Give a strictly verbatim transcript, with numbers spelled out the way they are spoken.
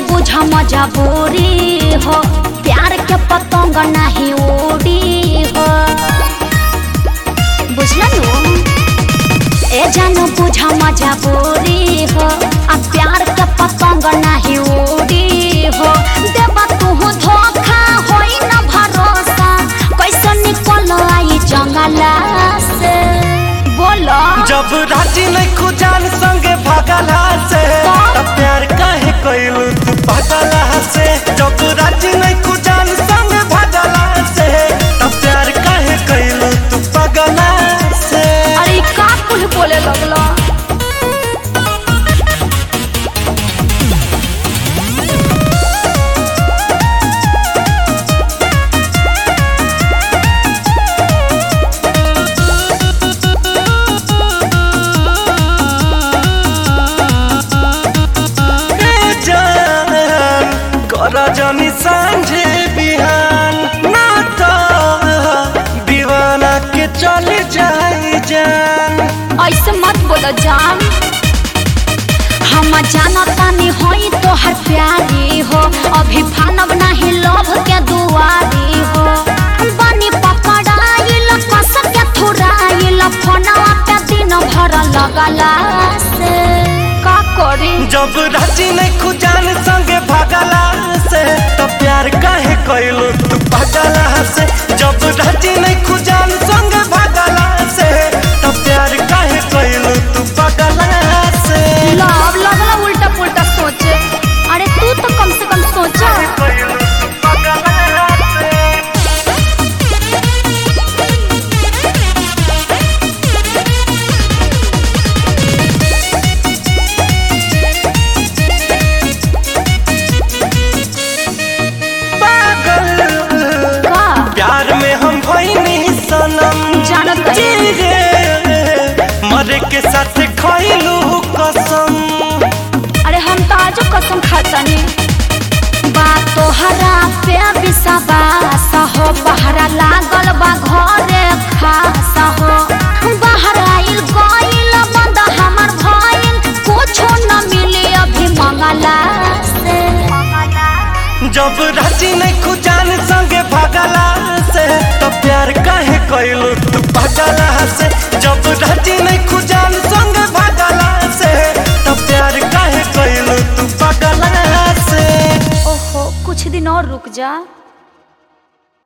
बुझा मजबूरी हो, प्यार के पतंग नहीं उड़ी हो। बुझला नु ए जान बुझा मजबूरी हो, अब प्यार के पतंग नहीं उड़ी हो। देबा तू धोखा होई न भरोसा, कैसे निकल आई जंगला से बोलो। जब राजी नहीं खुजान संगे भागला से, तब प्यार काहे कइलू तू पागला से। जब राजी नहीं खुजान संगे भागला से, तब प्यार काहे कइलू तू पागला से। अरे का कुल बोले लगलो। रजनी सांझे बिहान ना तो दीवाना के चले जाए जान। ऐसे मत बोलो जान, हम जानता नहीं होई तो हर प्यारी हो। अभी फानब नहीं लोभ के दुआरी हो। बनी पकड़ाइल कस के थुराइल, फोनवा पे दिन भर लगला से का करी। जब राजी नहीं खुजान संगे भागला से, तब प्यार काहे कइलू तू पागला से। जब राजी नहीं खुजान संगे भागला से, तब प्यार काहे कइलू तू पागला से। लव लगला उल्टा पुल्टा सोचे। अरे तू तो कम से कम सोचा। कइलू तू पागला से। मरे के साथ खइलू कसम। अरे हम तो आज कसम खातानी। बात तोहरा पे विश्वास हो, बहरा लागल बा घरे खास हो। बाहर आइल गइल बंद हमर भइल, कुछो न मिले अभी मंगला से। जब राजी नहीं खुजान संगे भागला से, तब प्यार काहे कइलू तू पागला से। जब राजी नहीं खुजान संगे भागला से, तब प्यार काहे कइलू तू पागला से। ओहो कुछ दिन और रुक जा।